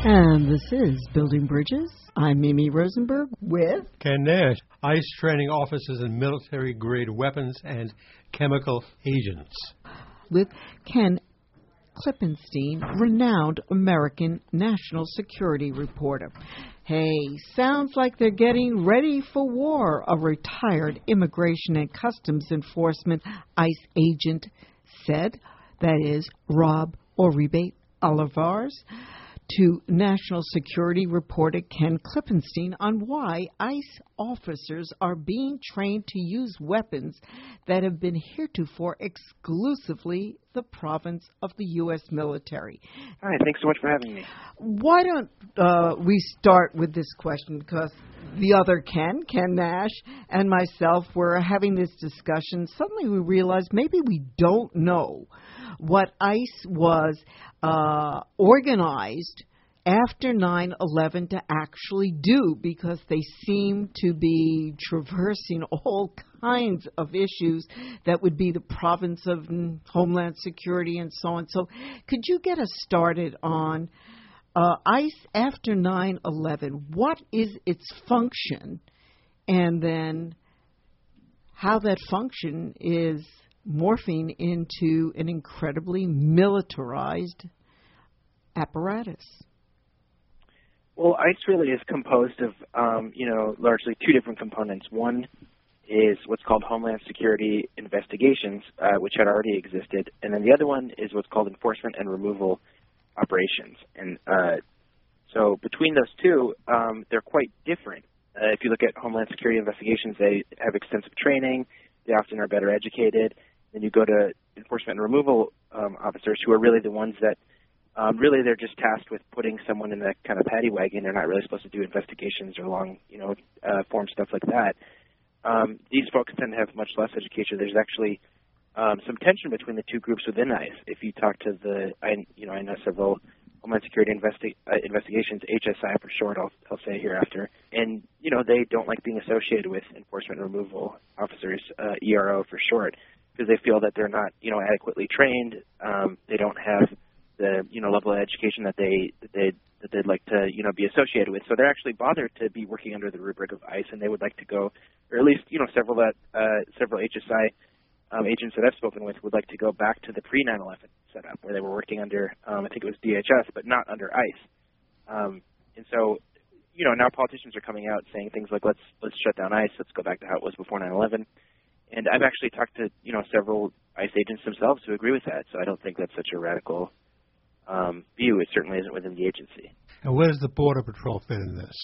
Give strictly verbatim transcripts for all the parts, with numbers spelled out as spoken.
And this is Building Bridges. I'm Mimi Rosenberg with Ken Nash. ICE training officers in military-grade weapons and chemical agents. With Ken Klippenstein, renowned American national security reporter. Hey, sounds like they're getting ready for war, a retired Immigration and Customs Enforcement ICE agent said. That is Rob Uribe Olivares to national security reporter Ken Klippenstein on why ICE officers are being trained to use weapons that have been heretofore exclusively the province of the U S military. Hi, thanks so much for having me. Why don't uh, we start with this question, because the other Ken, Ken Nash, and myself were having this discussion. Suddenly we realized maybe we don't know what ICE was uh, organized after nine eleven to actually do, because they seem to be traversing all kinds of issues that would be the province of Homeland Security and so on. So could you get us started on uh, ICE after nine eleven? What is its function, and then how that function is morphing into an incredibly militarized apparatus? Well, ICE really is composed of, um, you know, largely two different components. One is what's called Homeland Security Investigations, uh, which had already existed, and then the other one is what's called Enforcement and Removal Operations. And uh, so between those two, um, they're quite different. Uh, if you look at Homeland Security Investigations, they have extensive training. They often are better educated. Then you go to Enforcement and Removal um, officers, who are really the ones that Um, really, they're just tasked with putting someone in that kind of paddy wagon. They're not really supposed to do investigations or long, you know, uh, form stuff like that. Um, these folks tend to have much less education. There's actually um, some tension between the two groups within ICE. If you talk to the, I, you know, I know several Homeland Security investi- uh, investigations, H S I for short, I'll, I'll say hereafter, and, you know, they don't like being associated with Enforcement and Removal officers, uh, E R O for short, because they feel that they're not, you know, adequately trained. Um, they don't have the, you know, level of education that they that they that they'd like to, you know, be associated with. So they're actually bothered to be working under the rubric of ICE, and they would like to go, or at least, you know, several that uh, several H S I um, agents that I've spoken with would like to go back to the pre nine eleven setup, where they were working under, um, I think it was D H S, but not under ICE. Um, and so, you know, now politicians are coming out saying things like, let's let's shut down ICE, let's go back to how it was before nine eleven. And I've actually talked to, you know, several ICE agents themselves who agree with that. So I don't think that's such a radical Um, view. It certainly isn't within the agency. And where does the Border Patrol fit in this?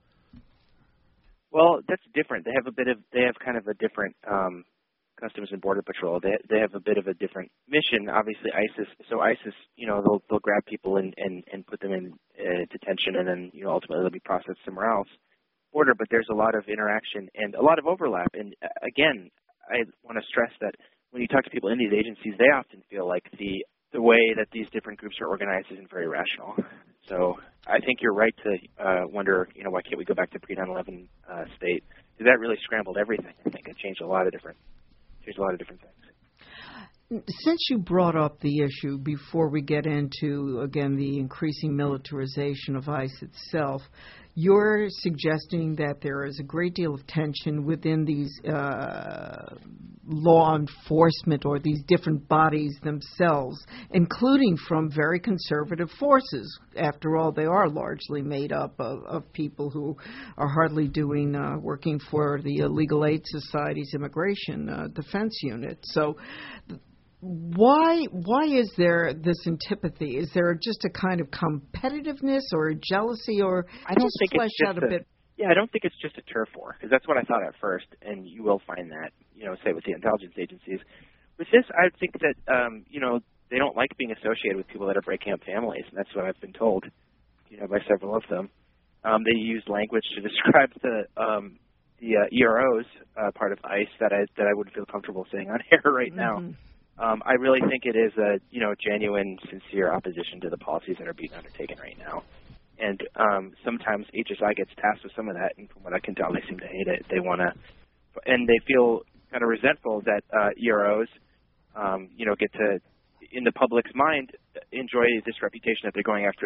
Well, that's different. They have a bit of, they have kind of a different um, Customs and Border Patrol. They they have a bit of a different mission. Obviously, ISIS. So ISIS, you know, they'll they'll grab people and and, and put them in uh, detention, and then, you know, ultimately they'll be processed somewhere else. Border, but there's a lot of interaction and a lot of overlap. And uh, again, I want to stress that when you talk to people in these agencies, they often feel like the the way that these different groups are organized isn't very rational. So I think you're right to uh, wonder, you know, why can't we go back to pre nine eleven uh, state? Because that really scrambled everything. I think it changed a lot of different, changed a lot of different things. Since you brought up the issue, before we get into, again, the increasing militarization of ICE itself, you're suggesting that there is a great deal of tension within these uh, law enforcement or these different bodies themselves, including from very conservative forces. After all, they are largely made up of, of people who are hardly doing, uh, working for the Legal Aid Society's Immigration uh, Defense Unit. So Why why is there this antipathy? Is there just a kind of competitiveness or a jealousy, or I don't just think flesh it's just out a, a bit? Yeah, I don't think it's just a turf war, because that's what I thought at first, and you will find that, you know, say with the intelligence agencies. With this, I think that, um, you know, they don't like being associated with people that are breaking up families, and that's what I've been told, you know, by several of them. Um, they use language to describe the um, the uh, E R Os uh, part of ICE that I that I wouldn't feel comfortable saying on air right now. Mm-hmm. Um, I really think it is a, you know, genuine, sincere opposition to the policies that are being undertaken right now. And um, sometimes H S I gets tasked with some of that, and from what I can tell, they seem to hate it. They want to, and they feel kind of resentful that uh, E R Os, um, you know, get to, in the public's mind, enjoy this reputation that they're going after the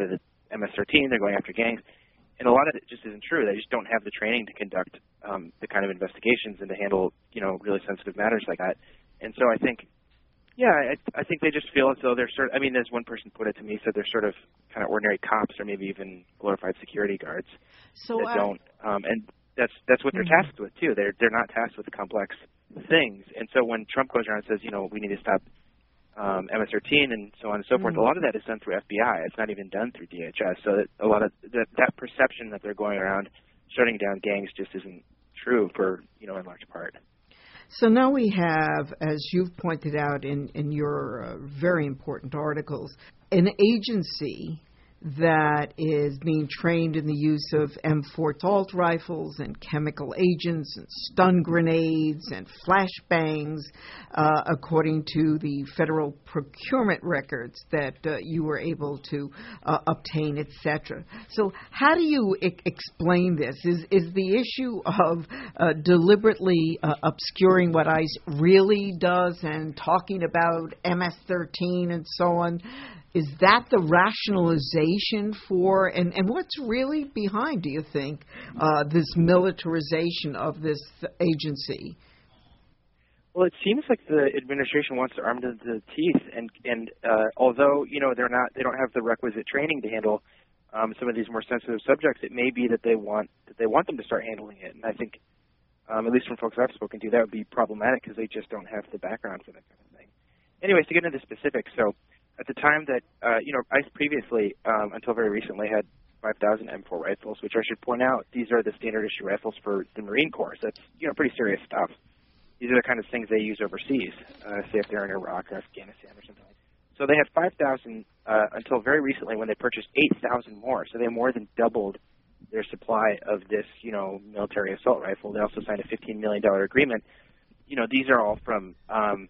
M S thirteen. They're going after gangs. And a lot of it just isn't true. They just don't have the training to conduct um, the kind of investigations and to handle, you know, really sensitive matters like that. And so I think, yeah, I, I think they just feel as though they're sort of, I mean, as one person put it to me, said they're sort of kind of ordinary cops or maybe even glorified security guards so that I, don't, um, and that's that's what they're mm-hmm. tasked with, too. They're, they're not tasked with complex things. And so when Trump goes around and says, you know, we need to stop Um, M S thirteen and so on and so forth. Mm-hmm. A lot of that is done through F B I. It's not even done through D H S. So that a lot of that, that perception that they're going around shutting down gangs just isn't true for, you know, in large part. So now we have, as you've pointed out in, in your uh, very important articles, an agency that is being trained in the use of M four assault rifles and chemical agents and stun grenades and flashbangs, uh, according to the federal procurement records that uh, you were able to uh, obtain, et cetera. So how do you I- explain this? Is, is the issue of uh, deliberately uh, obscuring what ICE really does and talking about M S thirteen and so on, is that the rationalization for, and, and what's really behind, do you think, uh, this militarization of this agency? Well, it seems like the administration wants to arm them to the teeth, and and uh, although you know they're not, they don't have the requisite training to handle um, some of these more sensitive subjects, it may be that they want that they want them to start handling it, and I think, um, at least from folks I've spoken to, that would be problematic because they just don't have the background for that kind of thing. Anyways, to get into specifics, so. At the time that, uh, you know, ICE previously, um, until very recently, had five thousand M four rifles, which I should point out, these are the standard issue rifles for the Marine Corps. So that's, you know, pretty serious stuff. These are the kind of things they use overseas, uh, say if they're in Iraq or Afghanistan or something like that. So they had five thousand uh, until very recently when they purchased eight thousand more. So they more than doubled their supply of this, you know, military assault rifle. They also signed a fifteen million dollars agreement. You know, these are all from um,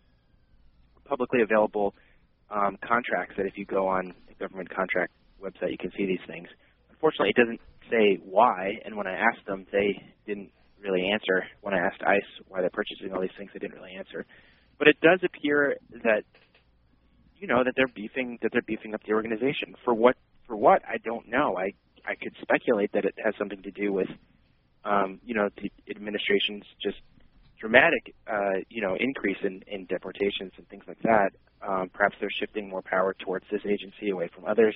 publicly available Um, contracts that if you go on the government contract website, you can see these things. Unfortunately, it doesn't say why, and when I asked them, they didn't really answer. When I asked ICE why they're purchasing all these things, they didn't really answer. But it does appear that, you know, that they're beefing that they're beefing up the organization. For what? For what? I don't know. I I could speculate that it has something to do with, um, you know, the administration's just dramatic, uh, you know, increase in, in deportations and things like that. Um, perhaps they're shifting more power towards this agency away from others.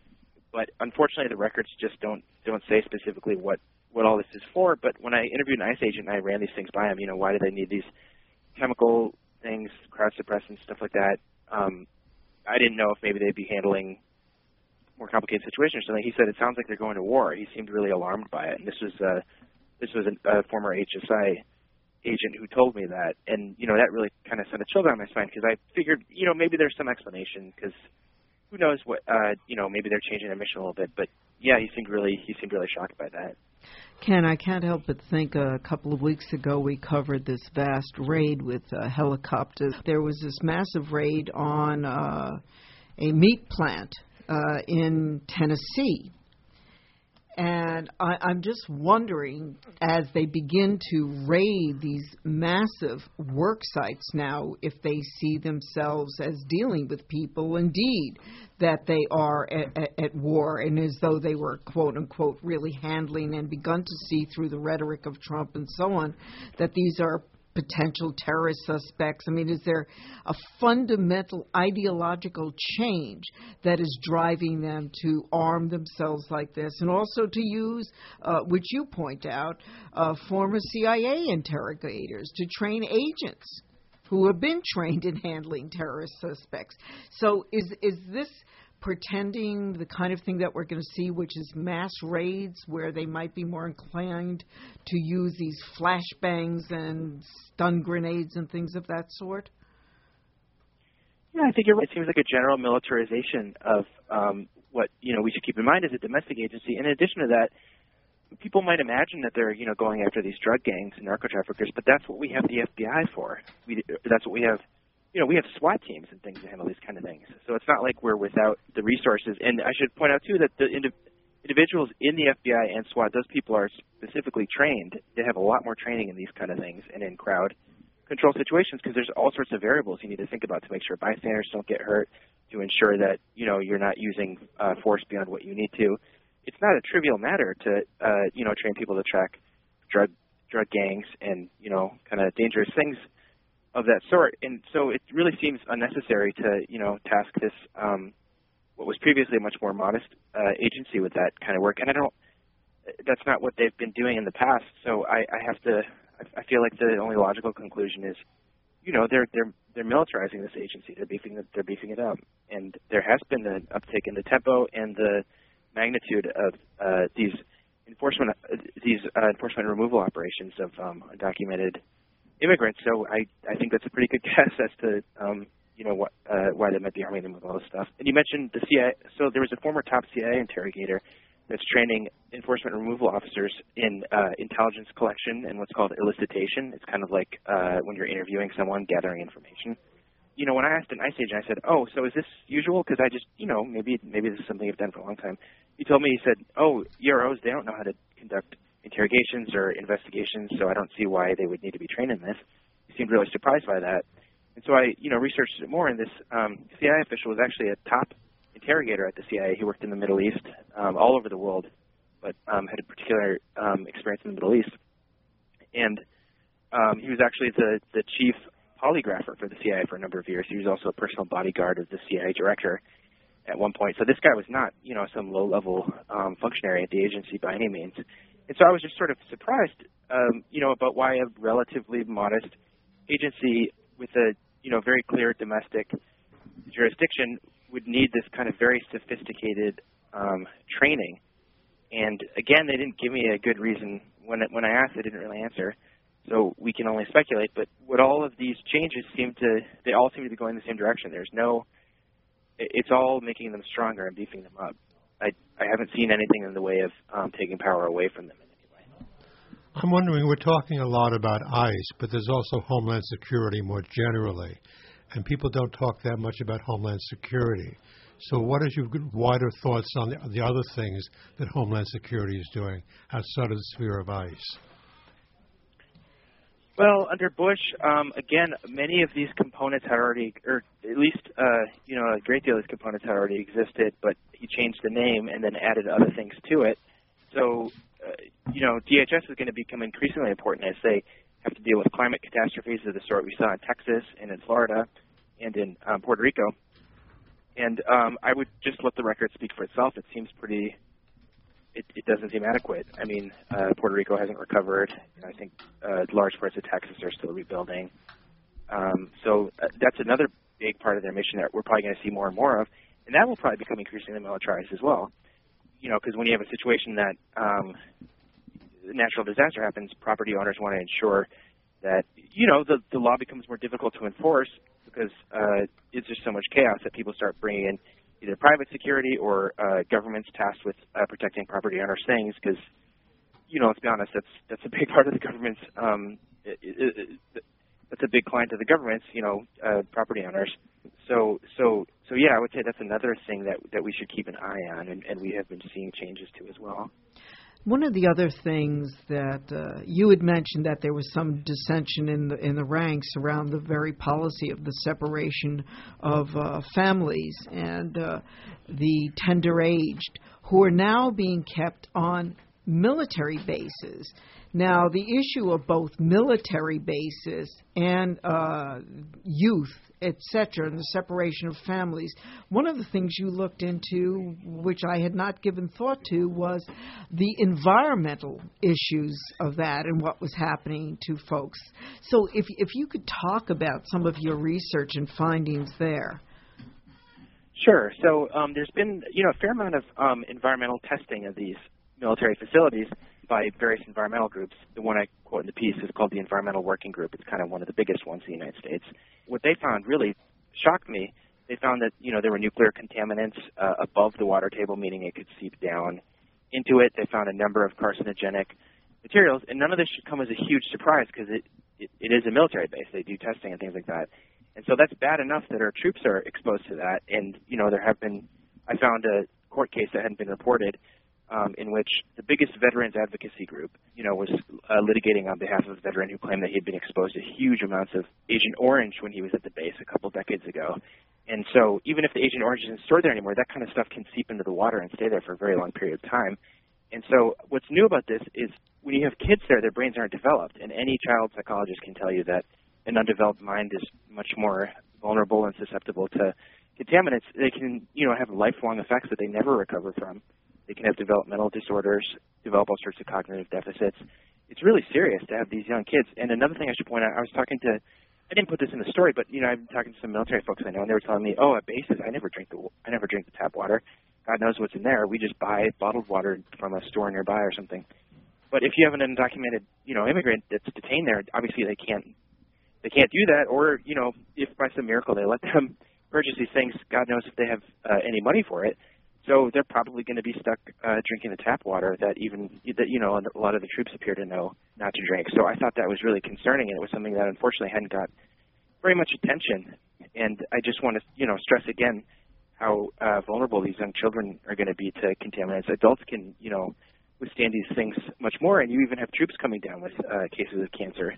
But unfortunately, the records just don't don't say specifically what, what all this is for. But when I interviewed an ICE agent and I ran these things by him, you know, why do they need these chemical things, crowd suppressants, stuff like that? Um, I didn't know if maybe they'd be handling more complicated situations or something. He said it sounds like they're going to war. He seemed really alarmed by it. And this was uh, this was a, a former H S I agent who told me that, and you know that really kind of sent a chill down my spine because I figured, you know, maybe there's some explanation because who knows what, uh, you know, maybe they're changing their mission a little bit. But yeah, he seemed really he seemed really shocked by that. Ken, I can't help but think a couple of weeks ago we covered this vast raid with uh, helicopters. There was this massive raid on uh, a meat plant uh, in Tennessee. And I, I'm just wondering, as they begin to raid these massive work sites now, if they see themselves as dealing with people, indeed, that they are at, at, at war, and as though they were, quote unquote, really handling and begun to see through the rhetoric of Trump and so on, that these are potential terrorist suspects. I mean, is there a fundamental ideological change that is driving them to arm themselves like this and also to use, uh, which you point out, uh, former C I A interrogators to train agents who have been trained in handling terrorist suspects? So is is this pretending the kind of thing that we're going to see, which is mass raids where they might be more inclined to use these flashbangs and stun grenades and things of that sort? Yeah, I think you're right. It seems like a general militarization of um, what, you know, we should keep in mind as a domestic agency. In addition to that, people might imagine that they're, you know, going after these drug gangs and narco traffickers, but that's what we have the F B I for. We, that's what we have. You know, we have SWAT teams and things to handle these kind of things. So it's not like we're without the resources. And I should point out, too, that the indi- individuals in the F B I and SWAT, those people are specifically trained. They have a lot more training in these kind of things and in crowd control situations because there's all sorts of variables you need to think about to make sure bystanders don't get hurt, to ensure that, you know, you're not using uh, force beyond what you need to. It's not a trivial matter to, uh, you know, train people to track drug drug gangs and, you know, kind of dangerous things of that sort. And so it really seems unnecessary to, you know, task this, um, what was previously a much more modest uh, agency with that kind of work. And I don't, that's not what they've been doing in the past. So I, I have to, I feel like the only logical conclusion is, you know, they're they're they're militarizing this agency. They're beefing it, they're beefing it up, and there has been an uptick in the tempo and the magnitude of uh, these enforcement uh, these uh, enforcement removal operations of um, undocumented immigrants. So I, I think that's a pretty good guess as to um, you know what uh, why they might be arming them with all this stuff. And you mentioned the C I A. So there was a former top C I A interrogator that's training enforcement removal officers in uh, intelligence collection and what's called elicitation. It's kind of like uh, when you're interviewing someone, gathering information. You know, when I asked an ICE agent, I said, oh, so is this usual? Because I just, you know, maybe maybe this is something I've done for a long time. He told me, he said, oh, E R Os, they don't know how to conduct interrogations or investigations, so I don't see why they would need to be trained in this. He seemed really surprised by that. And so I, you know, researched it more, and this um, C I A official was actually a top interrogator at the C I A. He worked in the Middle East, um, all over the world, but um, had a particular um, experience in the Middle East. And um, he was actually the, the chief polygrapher for the C I A for a number of years. He was also a personal bodyguard of the C I A director at one point. So this guy was not, you know, some low-level um, functionary at the agency by any means. And so I was just sort of surprised, um, you know, about why a relatively modest agency with a, you know, very clear domestic jurisdiction would need this kind of very sophisticated um, training. And again, they didn't give me a good reason. When, when I asked, they didn't really answer. So we can only speculate. But what all of these changes seem to, they all seem to be going in the same direction. There's no, it's all making them stronger and beefing them up. I, I haven't seen anything in the way of um, taking power away from them in any way. I'm wondering, we're talking a lot about ICE, but there's also Homeland Security more generally. And people don't talk that much about Homeland Security. So what is your wider thoughts on the, the other things that Homeland Security is doing outside of the sphere of ICE? Well, under Bush, um, again, many of these components had already, or at least, uh, you know, a great deal of these components had already existed, but he changed the name and then added other things to it. So, uh, you know, D H S is going to become increasingly important as they have to deal with climate catastrophes of the sort we saw in Texas and in Florida and in um, Puerto Rico. And um, I would just let the record speak for itself. It seems pretty, it, it doesn't seem adequate. I mean, uh, Puerto Rico hasn't recovered. I think uh, large parts of Texas are still rebuilding. Um, so uh, that's another big part of their mission that we're probably going to see more and more of. And that will probably become increasingly militarized as well. You know, because when you have a situation that um, natural disaster happens, property owners want to ensure that, you know, the, the law becomes more difficult to enforce because uh, it's just so much chaos that people start bringing in either private security or uh, governments tasked with uh, protecting property owners' things because, you know, let's be honest, that's that's a big part of the government's, um, it, it, it, that's a big client of the government's, you know, uh, property owners. So, so, so yeah, I would say that's another thing that, that we should keep an eye on, and, and we have been seeing changes to as well. One of the other things that uh, you had mentioned that there was some dissension in the in the ranks around the very policy of the separation of uh, families and uh, the tender-aged who are now being kept on military bases. Now, the issue of both military bases and uh, youth, et cetera, and the separation of families, one of the things you looked into, which I had not given thought to, was the environmental issues of that and what was happening to folks. So if if you could talk about some of your research and findings there. Sure. So um, there's been, you know, a fair amount of um, environmental testing of these military facilities by various environmental groups. The one I quote in the piece is called the Environmental Working Group. It's kind of one of the biggest ones in the United States. What they found really shocked me. They found that, you know, there were nuclear contaminants uh, above the water table, meaning it could seep down into it. They found a number of carcinogenic materials, and none of this should come as a huge surprise because it, it, it is a military base. They do testing and things like that. And so that's bad enough that our troops are exposed to that. And, you know, there have been, I found a court case that hadn't been reported um, in which the biggest veterans advocacy group, you know, was uh, litigating on behalf of a veteran who claimed that he had been exposed to huge amounts of Agent Orange when he was at the base a couple decades ago. And so even if the Agent Orange isn't stored there anymore, that kind of stuff can seep into the water and stay there for a very long period of time. And so what's new about this is when you have kids there, their brains aren't developed. And any child psychologist can tell you that an undeveloped mind is much more vulnerable and susceptible to contaminants. They can, you know, have lifelong effects that they never recover from. They can have developmental disorders, develop all sorts of cognitive deficits. It's really serious to have these young kids. And another thing I should point out, I was talking to, I didn't put this in the story, but, you know, I've been talking to some military folks I know, and they were telling me, oh, at bases, I never drink the, I never drink the tap water. God knows what's in there. We just buy bottled water from a store nearby or something. But if you have an undocumented, you know, immigrant that's detained there, obviously they can't, they can't do that. Or, you know, if by some miracle they let them purchase these things, God knows if they have uh, any money for it. So they're probably going to be stuck uh, drinking the tap water that even, that, you know, a lot of the troops appear to know not to drink. So I thought that was really concerning, and it was something that unfortunately hadn't got very much attention. And I just want to, you know, stress again how uh, vulnerable these young children are going to be to contaminants. Adults can, you know, withstand these things much more, and you even have troops coming down with uh, cases of cancer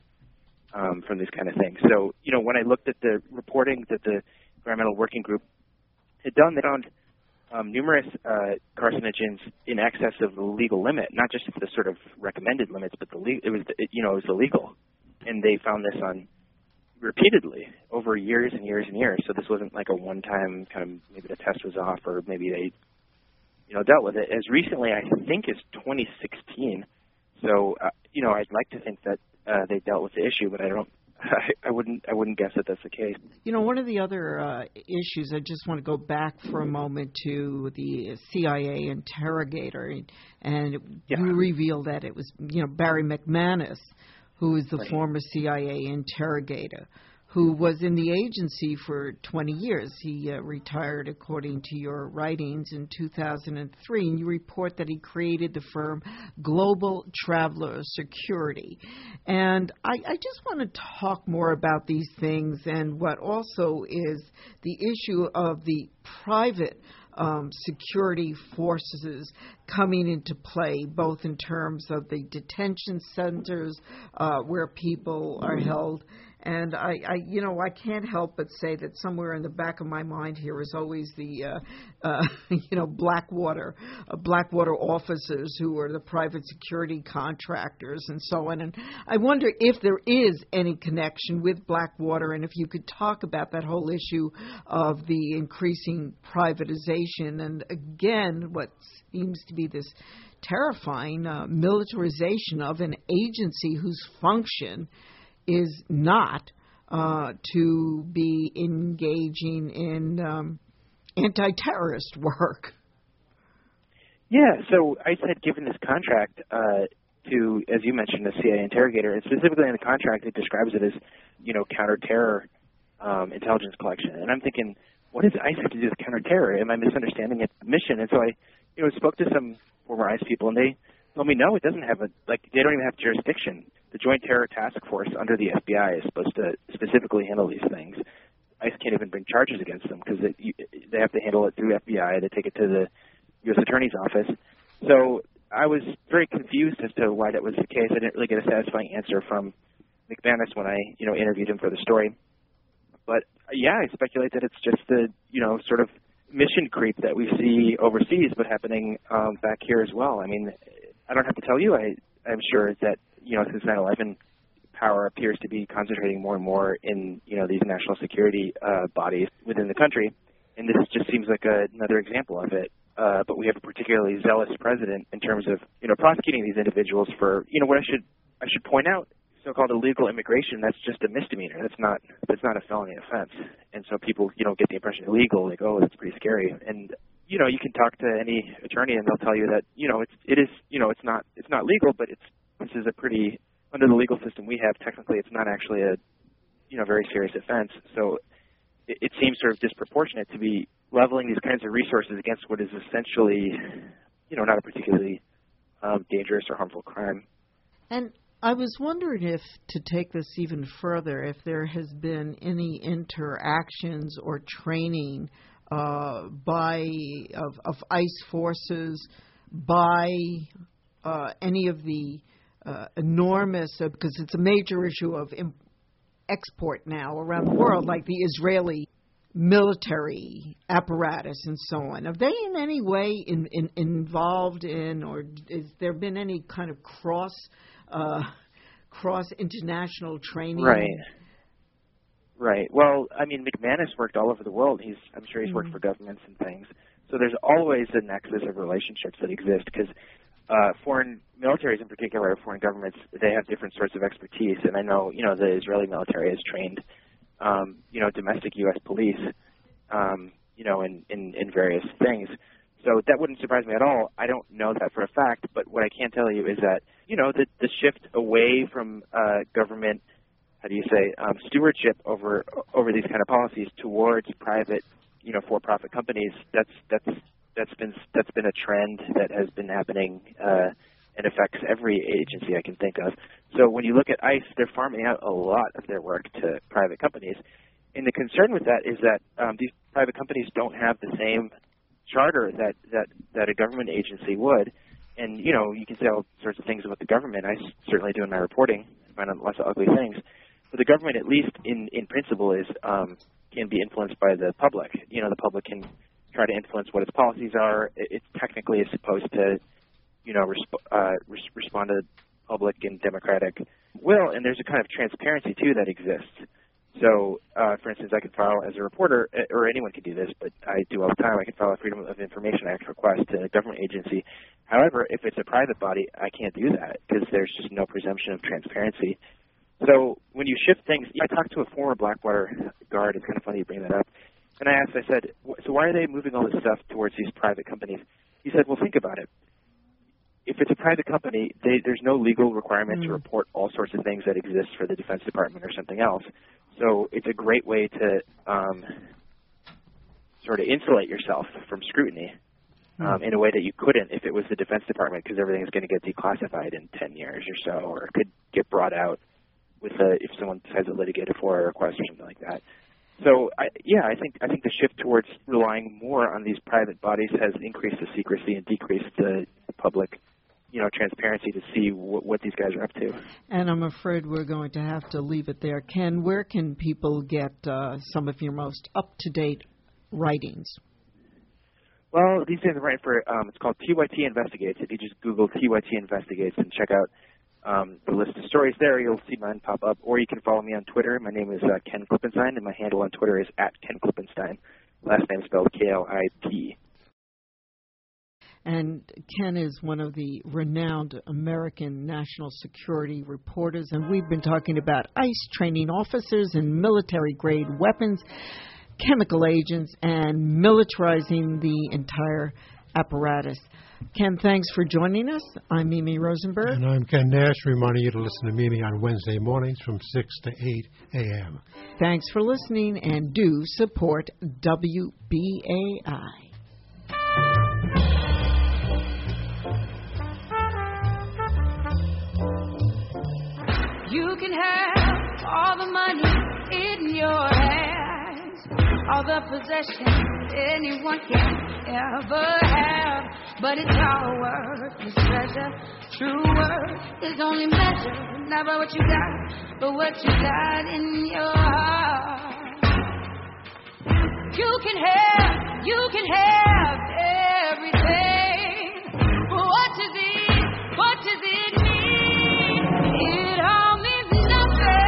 um, from these kind of things. So, you know, when I looked at the reporting that the Environmental Working Group had done, they found Um, numerous uh, carcinogens in excess of the legal limit, not just the sort of recommended limits, but the le- it was the, it, you know it was illegal, and they found this on repeatedly over years and years and years. So this wasn't like a one-time kind of maybe the test was off or maybe they you know dealt with it as recently I think as twenty sixteen. So uh, you know I'd like to think that uh, they dealt with the issue, but I don't. I wouldn't. I wouldn't guess that that's the case. You know, one of the other uh, issues. I just want to go back for a moment to the C I A interrogator, and yeah. you revealed that it was, you know, Barry McManus, who is the right. former C I A interrogator, who was in the agency for twenty years. He uh, retired, according to your writings, in two thousand three, and you report that he created the firm Global Traveler Security. And I, I just want to talk more about these things and what also is the issue of the private Um, security forces coming into play, both in terms of the detention centers uh, where people are held. And I, I, you know, I can't help but say that somewhere in the back of my mind here is always the, uh, uh, you know, Blackwater, uh, Blackwater officers who are the private security contractors and so on. And I wonder if there is any connection with Blackwater, and if you could talk about that whole issue of the increasing privatization and, again, what seems to be this terrifying uh, militarization of an agency whose function is not uh, to be engaging in um, anti-terrorist work. Yeah, so ICE had given this contract uh, to, as you mentioned, the C I A interrogator, and specifically in the contract it describes it as, you know, counter-terror um, intelligence collection. And I'm thinking, what does ICE have to do with counter-terror? Am I misunderstanding its mission? And so I, you know, spoke to some former ICE people, and they told me, no, it doesn't have a, like, they don't even have jurisdiction. The Joint Terror Task Force under the F B I is supposed to specifically handle these things. ICE can't even bring charges against them because they, they have to handle it through F B I. They take it to the U S Attorney's Office. So I was very confused as to why that was the case. I didn't really get a satisfying answer from McManus when I, you know, interviewed him for the story. But, yeah, I speculate that it's just the, you know, sort of mission creep that we see overseas but happening um, back here as well. I mean, I don't have to tell you, I, I'm sure that, you know, since nine eleven, power appears to be concentrating more and more in, you know, these national security uh, bodies within the country. And this just seems like a, another example of it. Uh, but we have a particularly zealous president in terms of, you know, prosecuting these individuals for, you know, what I should I should point out, so-called illegal immigration, that's just a misdemeanor. That's not that's not a felony offense. And so people, you know, get the impression illegal, like, oh, that's pretty scary. And, you know, you can talk to any attorney and they'll tell you that, you know, it's it is, you know, it's not it's not legal, but it's this is a pretty, under the legal system we have, technically it's not actually a, you know, very serious offense. So it, it seems sort of disproportionate to be leveling these kinds of resources against what is essentially, you know, not a particularly um, dangerous or harmful crime. And I was wondering if, to take this even further, if there has been any interactions or training uh, by of, of ICE forces by uh, any of the uh, enormous, uh, because it's a major issue of imp- export now around the world, like the Israeli military apparatus and so on. Are they in any way in, in, involved in, or has there been any kind of cross uh, cross international training? Right. Right. Well, I mean, McManus worked all over the world. He's, I'm sure he's mm-hmm. worked for governments and things. So there's always a nexus of relationships that exist because uh, foreign militaries in particular, foreign governments, they have different sorts of expertise. And I know, you know, the Israeli military has trained, um, you know, domestic U S police, um, you know, in, in, in various things. So that wouldn't surprise me at all. I don't know that for a fact, but what I can tell you is that, you know, the, the shift away from uh, government, how do you say, um, stewardship over over these kind of policies towards private, you know, for-profit companies. That's that's that's been that's been a trend that has been happening uh, and affects every agency I can think of. So when you look at ICE, they're farming out a lot of their work to private companies, and the concern with that is that um, these private companies don't have the same charter that that that a government agency would. And you know, you can say all sorts of things about the government. I certainly do in my reporting. I find out lots of ugly things. But the government, at least in, in principle, is um, can be influenced by the public. You know, the public can try to influence what its policies are. It, it technically is supposed to, you know, resp- uh, res- respond to public and democratic will. And there's a kind of transparency, too, that exists. So, uh, for instance, I could file as a reporter, or anyone could do this, but I do all the time, I can file a Freedom of Information Act request to a government agency. However, if it's a private body, I can't do that because there's just no presumption of transparency. So when you shift things, I talked to a former Blackwater guard. It's kind of funny you bring that up. And I asked, I said, so why are they moving all this stuff towards these private companies? He said, well, think about it. If it's a private company, they, there's no legal requirement mm. to report all sorts of things that exist for the Defense Department or something else. So it's a great way to um, sort of insulate yourself from scrutiny um, mm. in a way that you couldn't if it was the Defense Department, because everything is going to get declassified in ten years or so, or could get brought out with a, if someone decides to litigate a FOIA request or something like that. So, I, yeah, I think I think the shift towards relying more on these private bodies has increased the secrecy and decreased the public, you know, transparency to see what, what these guys are up to. And I'm afraid we're going to have to leave it there. Ken, where can people get uh, some of your most up-to-date writings? Well, these days I'm writing for, um, it's called T Y T Investigates. If you just Google T Y T Investigates and check out Um, the list of stories there, you'll see mine pop up, or you can follow me on Twitter. My name is uh, Ken Klippenstein, and my handle on Twitter is at Ken Klippenstein. Last name spelled K L I P. And Ken is one of the renowned American national security reporters, and we've been talking about ICE training officers in military-grade weapons, chemical agents, and militarizing the entire apparatus. Ken, thanks for joining us. I'm Mimi Rosenberg. And I'm Ken Nash, reminding you to listen to Mimi on Wednesday mornings from six to eight a.m. Thanks for listening, and do support W B A I. You can have all the money in your hands, all the possessions anyone can ever have, but it's all worthless treasure. True worth is only measured not by what you got, but what you got in your heart. You can have, you can have everything, but what does it, what does it mean? It all means nothing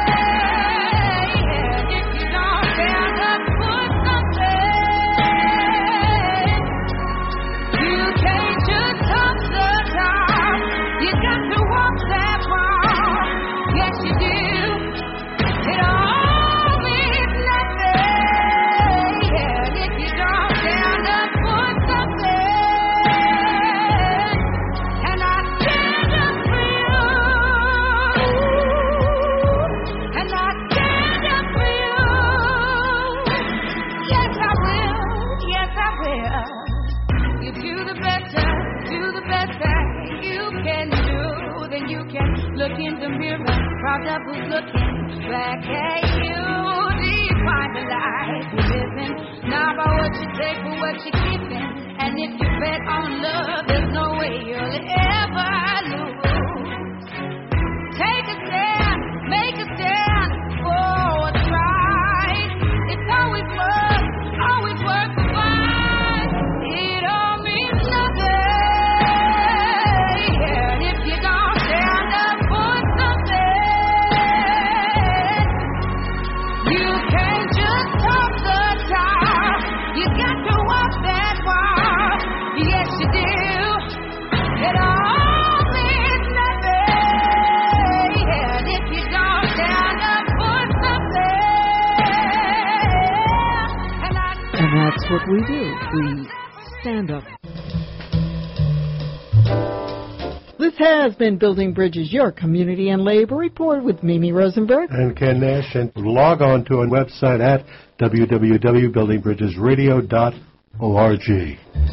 if you don't stand up for something. You can't just touch the top, you got to walk that walk. Yes, you do. It all means nothing if you don't stand up for something. And I stand up for you. And I stand up for you. Yes, I will. Yes, I will. You do the better, do the best that you can do. Then you can look in the mirror, proud of who's looking back at you. Define the life you're living, not by what you take, but what you're giving. And if you bet on love, there's no what we do. We stand up. This has been Building Bridges, your community and labor report with Mimi Rosenberg and Ken Nash. And log on to our website at w w w dot building bridges radio dot org.